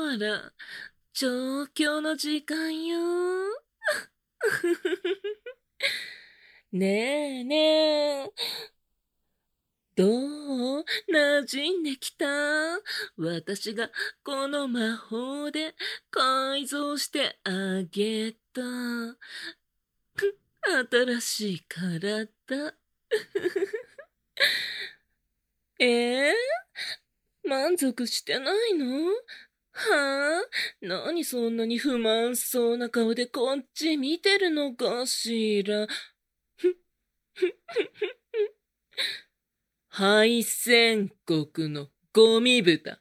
ら、調教の時間よ。ねえねえ、どう馴染んできた？私がこの魔法で改造してあげた。新しい体。えー、満足してないの？はあ、何そんなに不満そうな顔でこっち見てるのかしら。敗戦国のゴミ豚。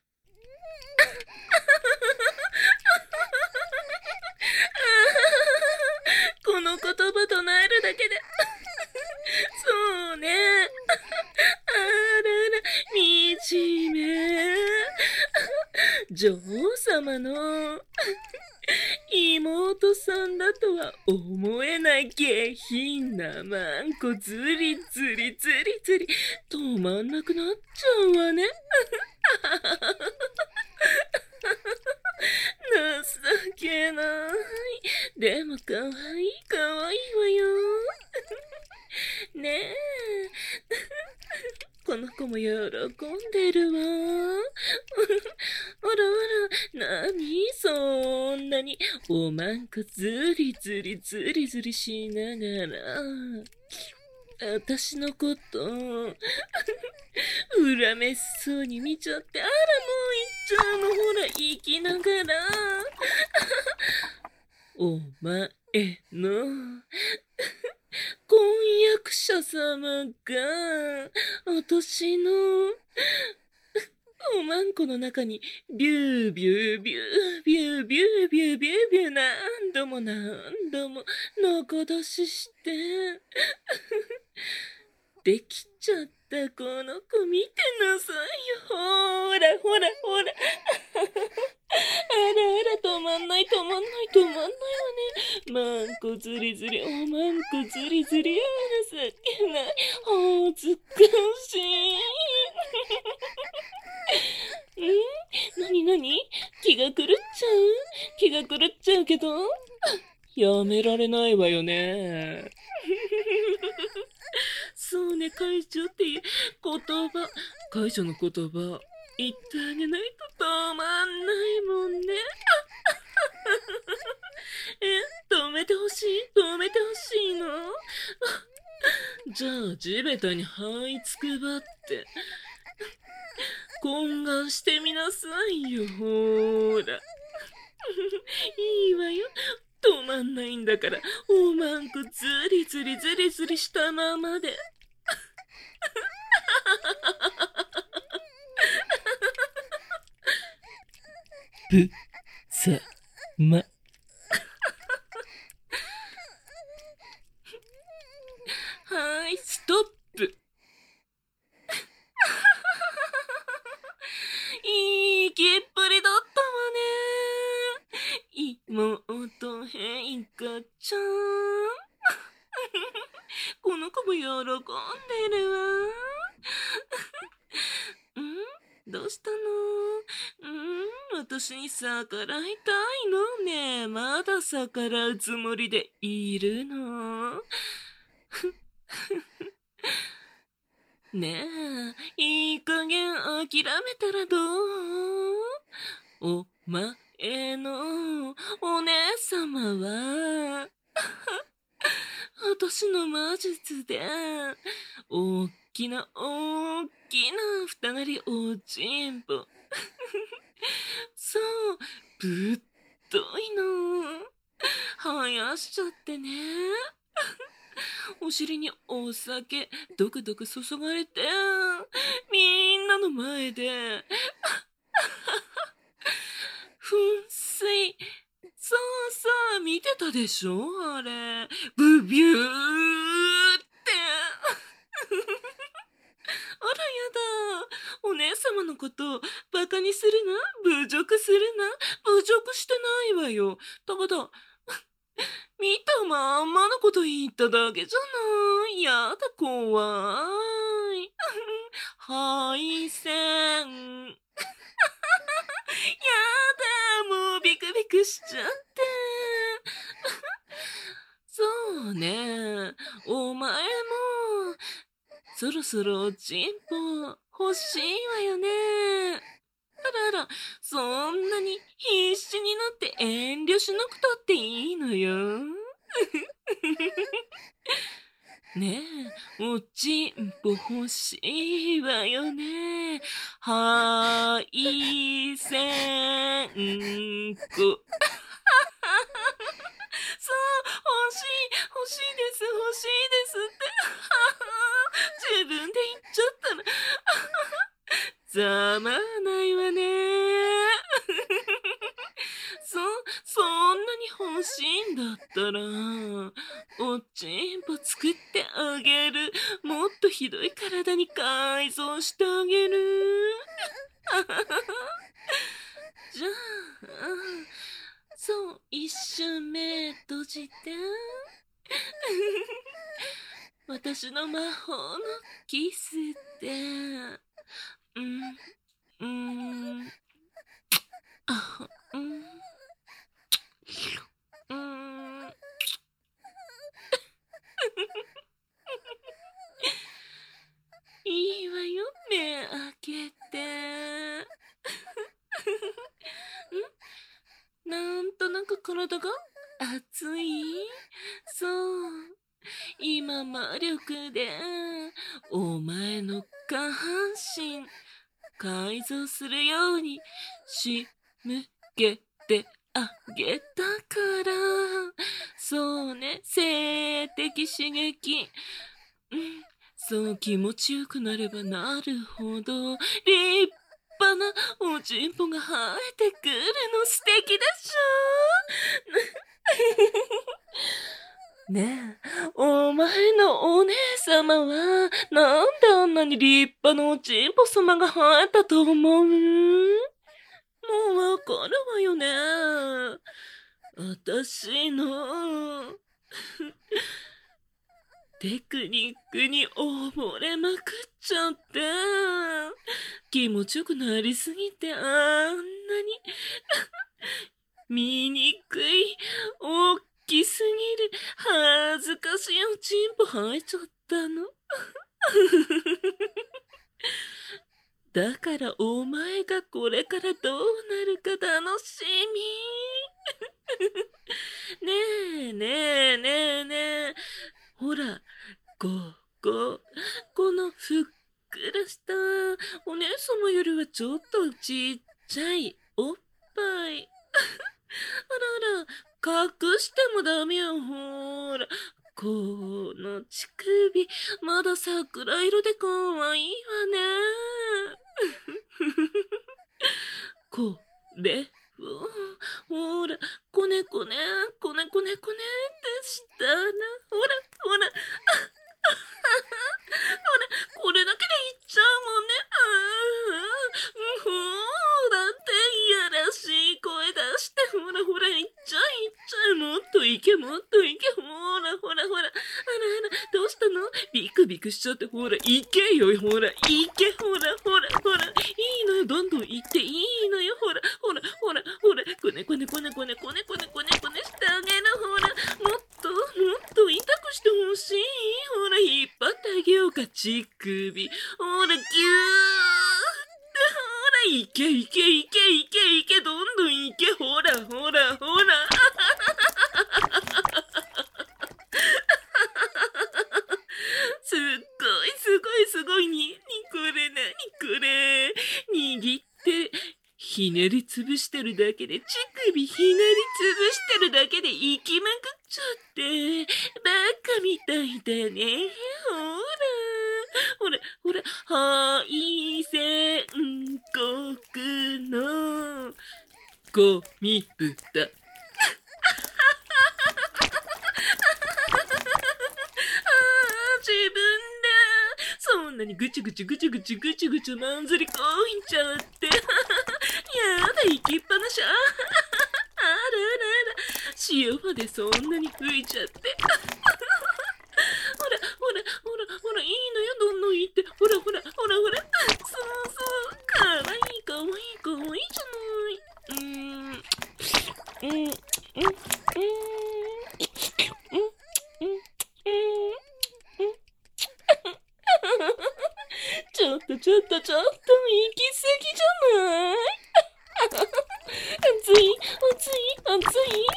この言葉唱えるだけでそうね。あらら、惨め。女王様の妹さんだとは思えない下品なマンコズリズリズリズリ止まんなくなっちゃうわね。情けない。でもかわいいかわいいわよ。ねえ。この子も喜んでるわ。あらあら、なにそんなにおまんこずりずりずりずりしながら。私のこと、恨めしそうに見ちゃって、あらもう行っちゃうの、ほら、生きながら。お前の婚約者様が、私のおまんこの中にビュービュービュービュービュービュービュービュー何度も何度も中出ししてできちゃったこの子見てなさいよ。ほらほらほら。あらあら、止まんない止まんない止まんないわね。まんこずりずり、おまんこずりずり、あらさけない。恥ずかしい。なになに？気が狂っちゃう？気が狂っちゃうけどやめられないわよね。そうね、解除っていう言葉、解除の言葉、言ってあげないと止まんないもんね。止めてほしい？止めてほしいの？じゃあ、地べたに這いつくばって、懇願してみなさいよ、ほーら。いいわよ。止まんないんだから、おまんこずりずりずりずりしたままで。ぶ、さ、ま。はい、ストップ。いいきっぷりだったわね。妹変化ちゃん。この子も喜んでるわ。どうしたの？私に逆らいたいのね。まだ逆らうつもりでいるの？ねえ、いい加減諦めたらどう？お前のお姉様は私の魔術でおっきな二なりおちんぽそうぶっといの生やしちゃってね。お尻にお酒ドクドク注がれてみんなの前で噴水そうそう見てたでしょあれブビューってあらやだお姉様のことバカにするな侮辱するな侮辱してないわよただ見たまんまのこと言っただけじゃないやだ怖い敗戦やだしちゃって。そうね、お前も、そろそろおちんぽ欲しいわよね。あらあら、そんなに必死になって遠慮しなくたっていいのよ。ねえ、おちんぽ欲しいわよね。はいせんこ。そう、欲しいです、欲しいですって。自分で言っちゃったら、ざまあないわね。そんなに欲しいんだったら、おちんぽ作ってあげる。もっとひどい体に改造してあげる。じゃあ、そう、一瞬目閉じて。私の魔法のキスで、あ、いいわよ、目開けて。なんとなく体が熱い？そう。今魔力で、お前の下半身、改造するように仕向けてあげたから。そうね、性的刺激。そう、気持ちよくなればなるほど、立派なおちんぽが生えてくるの素敵でしょ。ねえ、お前のお姉様は、なんであんなに立派なおちんぽ様が生えたと思う？もうわかるわよね。私のテクニックに溺れまくっちゃって、気持ちよくなりすぎてあんなに醜い、大きすぎる、恥ずかしいおちんぽ生えちゃったの。だからお前がこれからどうなるか楽しみ。ねえねえねえねえ。ほら、このふっくらしたお姉様よりはちょっとちっちゃいおっぱい。あらあら、隠してもダメよ、ほら。この乳首、まだ桜色でかわいいわね。これを、ほら、こねこねってしたら、ほら、ほら、これだけでいっちゃうもんね。ほらっていやらしい声出して、ほら、いっちゃえ、もっといけ、ほら、あら、どうしたの？ビクビクしちゃって、ほら、いけよ、ほら、いけ、ほら、いいのよ、どんどん行っていいのよ、ほら、こねしてあげる、ほら、もっと痛くしてほしい、ほら、引っ張ってあげようか、乳首、ほら、ぎゅーって、ほら、いけ、どんどんいけ、ほら、すごい、これ、握って、ひねりつぶしてるだけで、乳首ひねりつぶしてるだけで行きまくっちゃって、バカみたいだね。ほら、はいせんこくのゴミ豚。自分でそんなにぐちゅぐちゅまんずりこいんちゃって。やだ、行きっぱなし。あら、塩までそんなに吹いちゃって。ほら、いいのよ、どんどん行って。ほら。そう、かわいいじゃない。 うんうんうんちょっと、息過ぎじゃない？熱い、熱い、熱い。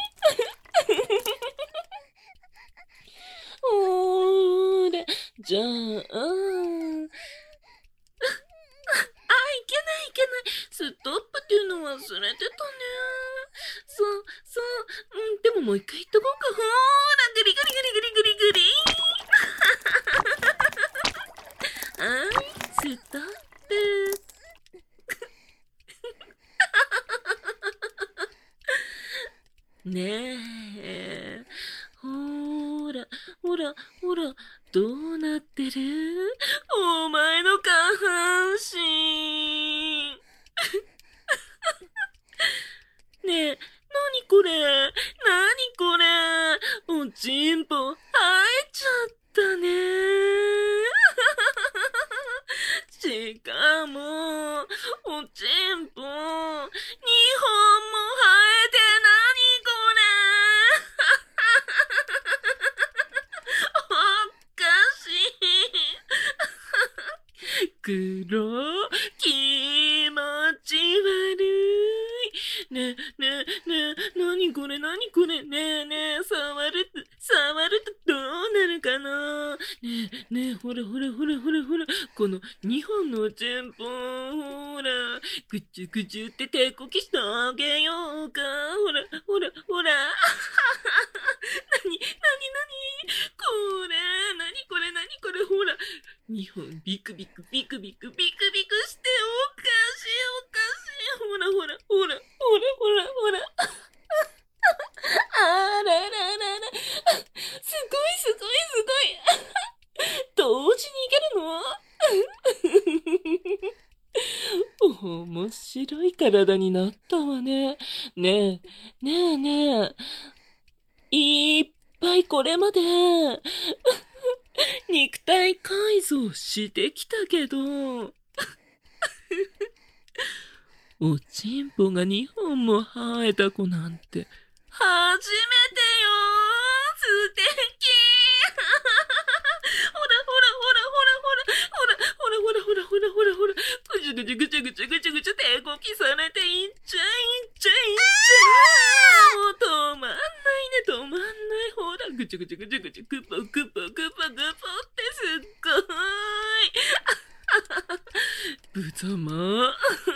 ほーら、じゃあ、いけないいけない。ストップっていうの忘れてたね。そう、そう、でももう一回言っとこうか。ほーら、グリグリグリグリグリグリ。ストップ。ねえ。ほーら、ほら、ほら、どうなってる？お前の下半身。ねえ、なにこれ？なにこれ？おちんぽ、生えちゃったね。しかも、おちんぽ、2本も生えてなにこれ？おかしい。黒、気持ち悪い。ねえ、なにこれなにこれ？ねえ、触るとどうなるかな？ねえ、ほら、この2本のおちんぽ、ほら、ぐちゅぐちゅって手こきしてあげようか。ほら。なにこれ？ほら、2本ビクビクしておかしい。ほら。あらら。すごい。同時にいけるの？面白い体になったわね。ねえ。いっぱいこれまで肉体改造してきたけど、おちんぽが2本も生えた子なんて初めてよ。素敵。ほら。ぐちゅ手こきされていっちゃもう止まんない。ほら、ぐちゅぐちゅ、くぽってすっごい。ぶざま。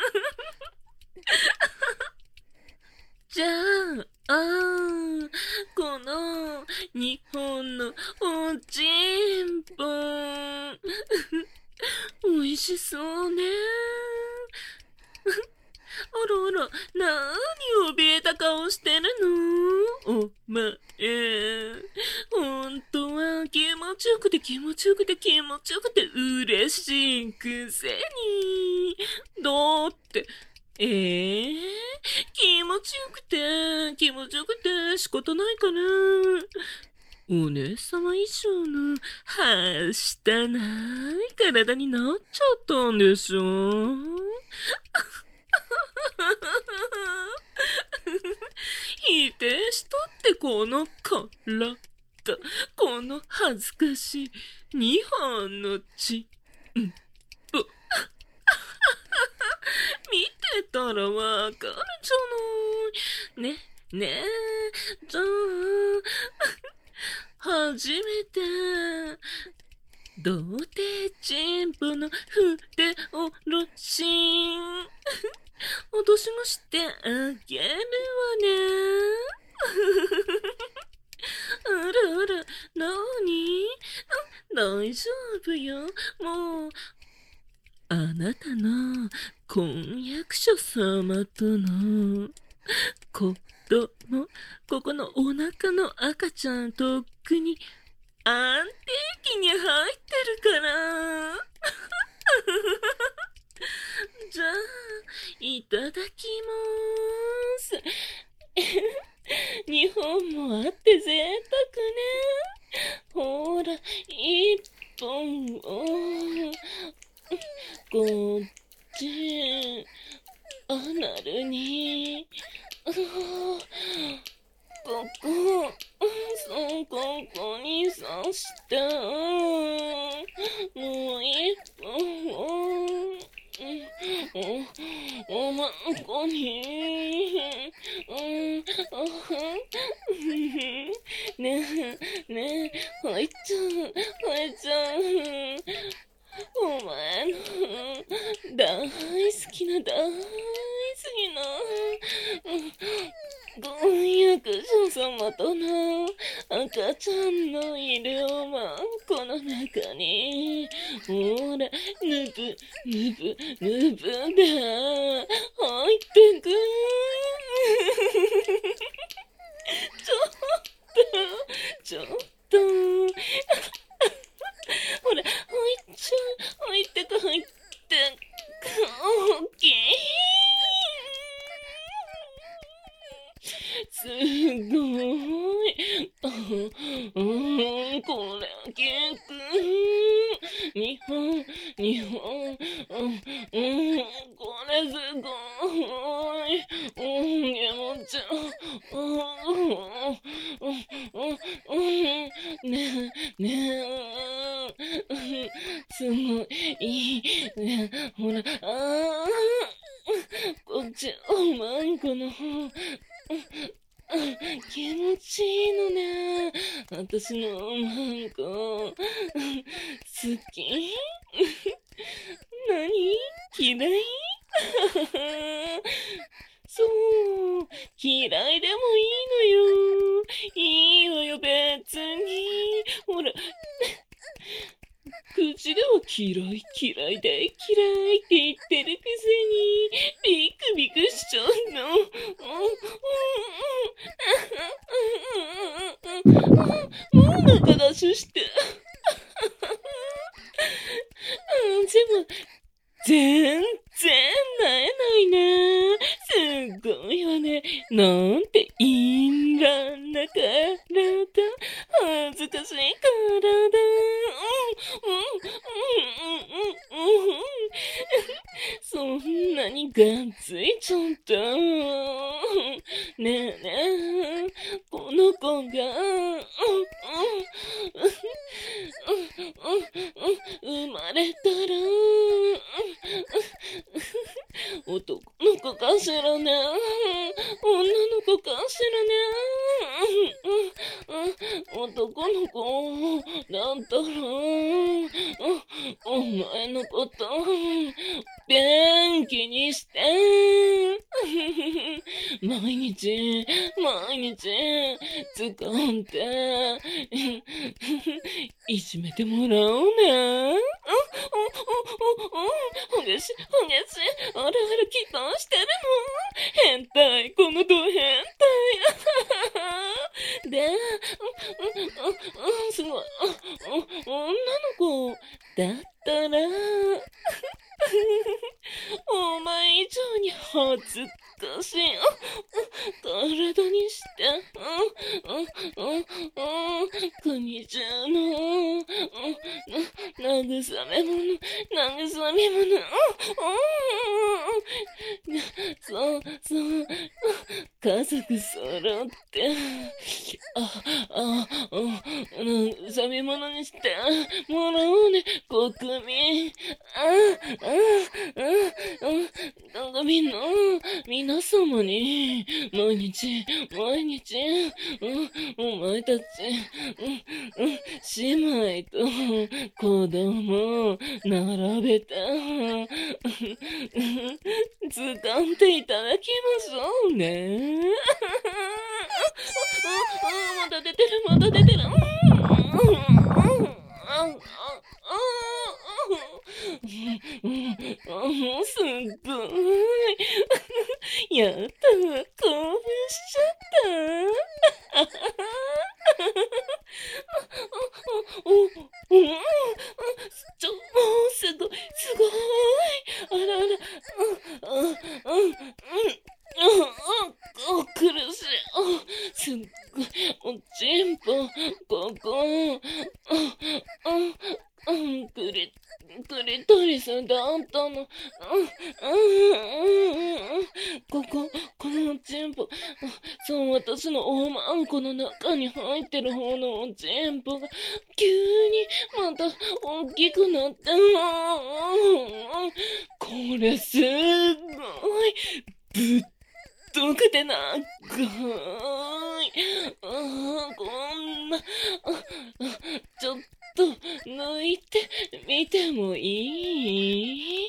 じゃあ、この2本のおちんぽ、おいしそうね。あら、なに怯えた顔してるの？お前、ほんとは気持ちよくて嬉しいくせに。だって、気持ちよくて仕方ないかな。お姉様以上のはしたない体になっちゃったんでしょ？否定したってこの体、この恥ずかしい2本の血。見てたらわかるじゃない。ねえ、じゃあ、初めて、童貞チンプの筆おろし、脅しもしてあげるわね。あら、なに？大丈夫よ。もう、あなたの婚約者様との子供、ここのお腹の赤ちゃんとっくに安定期に入ってるから。じゃあ、いただきまーす。2本もあって贅沢ね。ほら、1本を、こっち、アナルにここ、そう、ここに刺した。もう一本。おまんこに。ねえ、ねえ、ほいちゃん、ほいちゃん。お前の大好きな大好きな婚約者様との赤ちゃんのいるおまんこの中にほらぬぶぬぶぬぶが入ってくちょっとほら入っちゃう入ってく入ってくおっきいすごい。これ結構日本、これすごい。気持ちねえ、ねえ、すごい、いい、ねほら、こっち、おまんこの方、気持ちいいのね。私のおまんこ。好き何嫌いそう。嫌いでもいいのよ。いいわよ、別に。ほら。口では嫌いで嫌いって言ってるくせにビクビクしちゃうの。もうお腹出しして。でも全然なえないね。すっごいわね。なんて淫乱な体。恥ずかしい体。そんなにがっついちゃった。ねえねえ、この子が、生まれたら、男の子かしらね。女の子かしらね。男の子だったら、お前のこと元気にして毎日使っていじめてもらおうね。ほげしあらあら期待してるの。変態、このド変態で、すごい女の子だったらお前以上に恥ずかしい体にして国中の慰め物そう家族揃って慰め物にしてもらおうね国民国民の皆様に毎日お前たち姉妹と子供並べて掴んでいただきましょうね。まだ出てる。すっごい。やった、興奮しちゃった。すごい。あら苦しい。すっごい。おちんぽ、ここ。クリトリスだったの。ここのチンポ、そう、私のおまんこの中に入ってる方のチンポが、急にまた大きくなって、これすっごい、ぶっとくて長い。こんな、ちょっと抜いてみてもいい？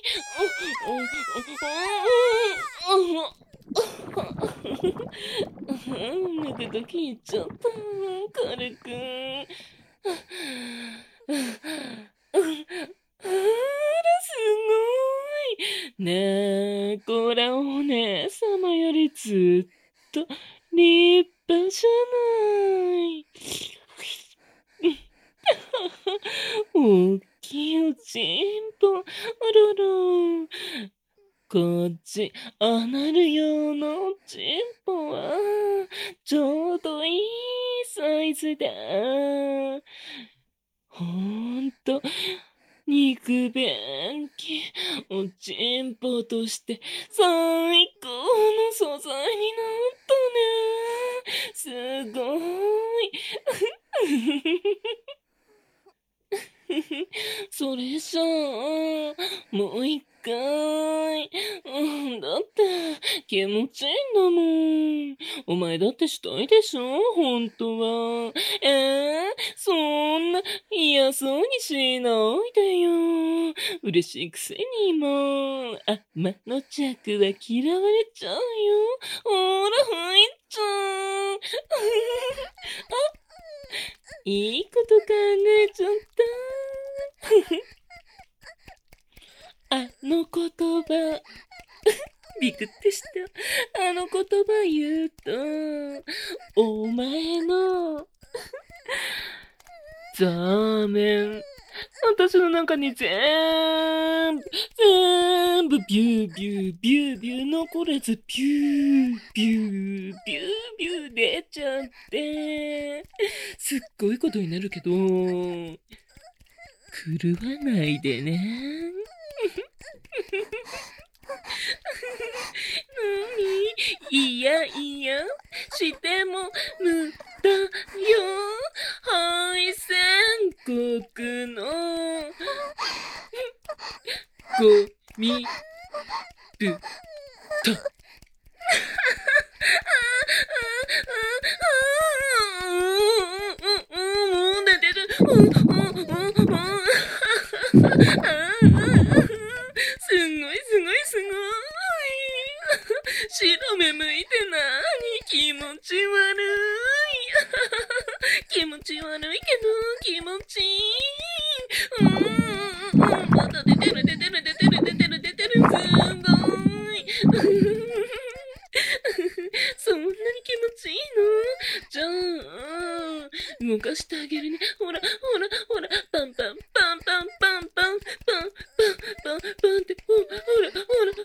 寝てと聞いちゃった、軽く。すごい。ねえ、これお姉様よりずっと立派じゃない。大きいおちんぽ、あらら。こっち、あなる用のおちんぽは、ちょうどいいサイズだ。ほんと、肉便器、おちんぽとして最高の素材になったね。すごい。それじゃあ、もう一回。だって、気持ちいいんだもん。お前だってしたいでしょ本当は。そんな嫌そうにしないでよ。嬉しいくせにもう、魔の着は嫌われちゃうよ。ほら、入っちゃう。いいこと考えちゃった。あの言葉。びくってした。あの言葉言うと、お前の、ザーメン。私の中に全部ビュービュービュービュー残れずビュービュービュービュー出ちゃって、すっごいことになるけど、狂わないでね。いやいや、しても無駄よ。敗戦国のゴミルト。もう出てる。すごいすごいすごい。白目向いてなに気持ち悪い。気持ち悪いけど気持ちいい。まだ出てる出てる出てる出てる出てる。すごい。そんなに気持ちいいの？じゃあ、動かしてあげるね。ほら、ほら、ほら、パンパン、パンパン、パンパン、パン、パン、パン、パンって、ほら、ほら、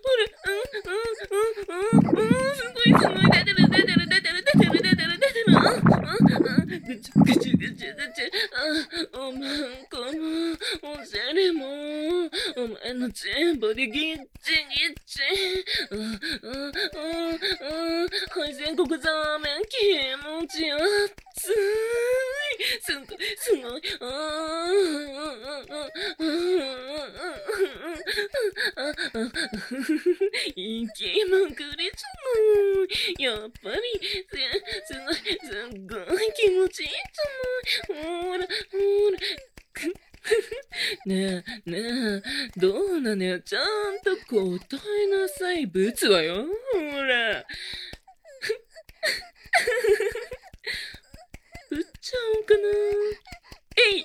ほら、すごい、すごい、出てる、出てる、出てる、出てる、出てる、出てる、ぐちゅ、ぐちゅ、ぐちゅ、ぐちゅ、おまんこも、おしゃれも、お前のチンポでぎっちぎっち。敗戦国ザーメン気持ち熱い。すごい、すごい。息もくれちゃう。やっぱり、すごい、すごい気持ちいいじゃない。ほら、ほら。ねえ、ねえ、どうなのよ。ちゃんと答えなさい。ぶつわよ。ほら。ぶっちゃおうかな。え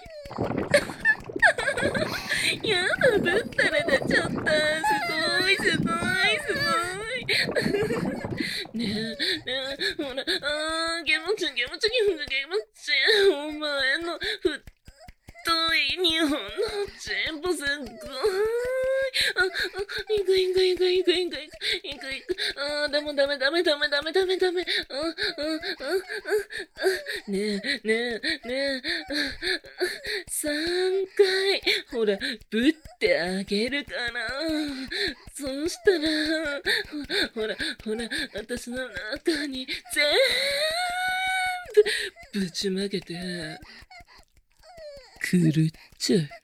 いやだ、ぶったら出ちゃった。すごい、すごい、すごい。ねえ、ねえ、ほら、気持ち、気持ち、気持ち、気持ち。お前の太い日本のチンポすっごい。いくいくいくいくいくいくいくいく。でもダメダメダメダメダメダメ。ねえねえねえ。3回、ほら、ぶってあげるから。そうしたら、ほら、ほら、 ら、私の中に全部ぶちまけて、狂っちゃう。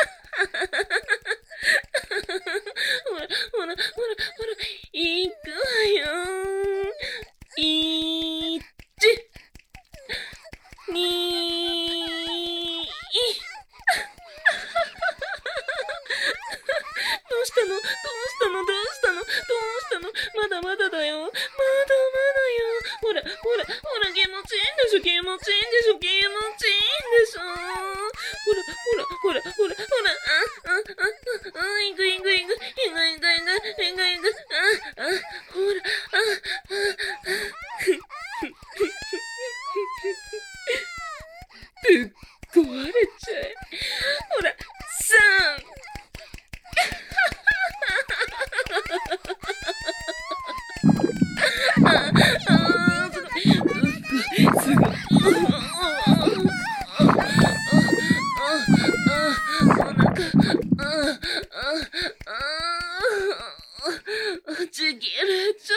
ほら、ほら、ほら、ほら、行くわよ。1、2、どうしたの？どうしたの？どうしたの？どうしたの？まだまだだよ。まだまだよ。ほら、ほら、ほら、気持ちいいんでしょ、気持ちいいんでしょ、気持ちいいんでしょ。ほら、ほら、ほら、ほら、ほら、いくいくいく、いくいくいく、いくいくいく、ほら、ぶっ壊れちゃえ。ほら、3、すごい。ちぎれちゃ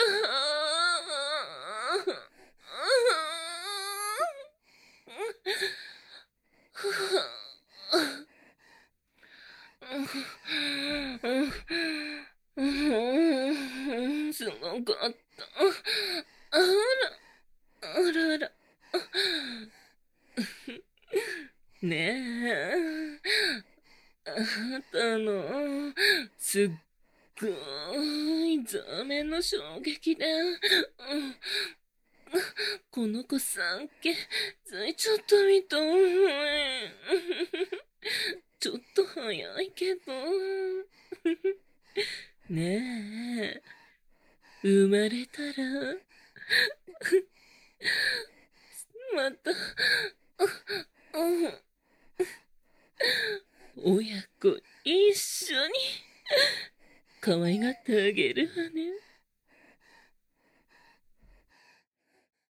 う。すごかった。あら、あらあら。ねえ、あなたのすっごいザメの衝撃で、この子産気ついちゃったみたい。ちょっと早いけど。ねえ、生まれたら、また、親子一緒に可愛がってあげるわね。